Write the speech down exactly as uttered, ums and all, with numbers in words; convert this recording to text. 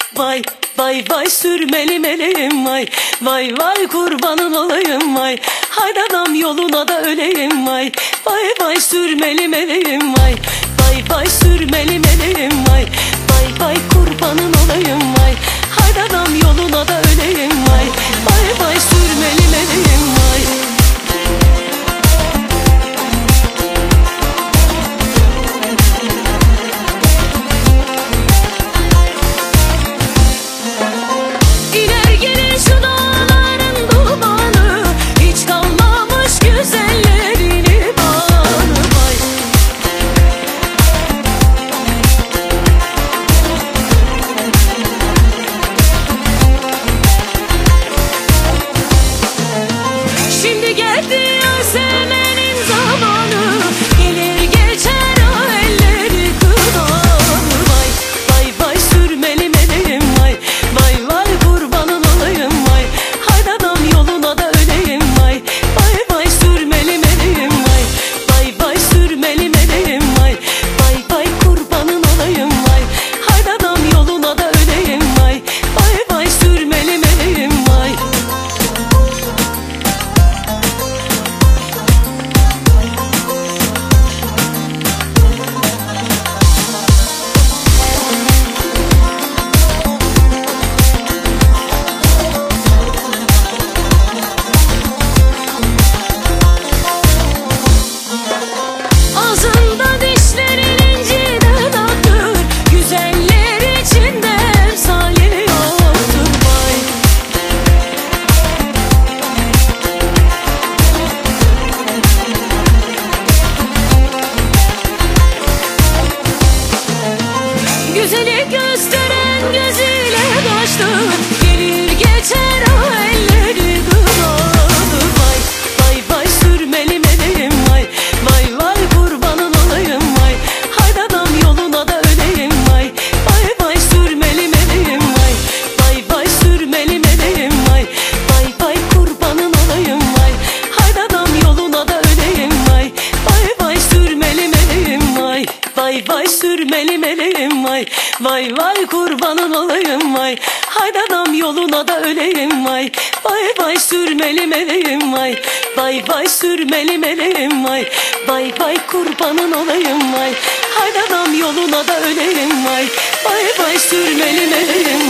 Vay vay vay sürmeli meleğim vay. Vay vay kurbanın olayım vay. Haydi adam yoluna da öleyim vay. Vay vay sürmeli meleğim vay. Vay vay sürmeli meleğim vay. Vay vay kurbanın olayım vay. Haydi adam yoluna da öleyim vay. Vay vay sürmeli meleğim vay. Güzeli gösteren gözüyle kaçtı. Gelir geçer o elleri kınadı. Vay vay vay sürmeli meleğim vay. Vay vay kurbanın olayım vay. Haydi adam yoluna da öleyim vay. Vay vay sürmeli meleğim vay. Vay vay sürmeli meleğim vay. Vay vay kurbanın olayım vay. Haydi adam yoluna da öleyim vay. Vay vay sürmeli meleğim vay. Vay vay sürmeli meleğim vay. Vay vay kurbanın olayım vay. Haydi adam yoluna da öleyim vay. Vay vay sürmeli meleğim vay. Vay vay sürmeli meleğim vay. Vay vay kurbanın olayım vay. Haydi adam yoluna da öleyim vay. Vay vay sürmeli meleğim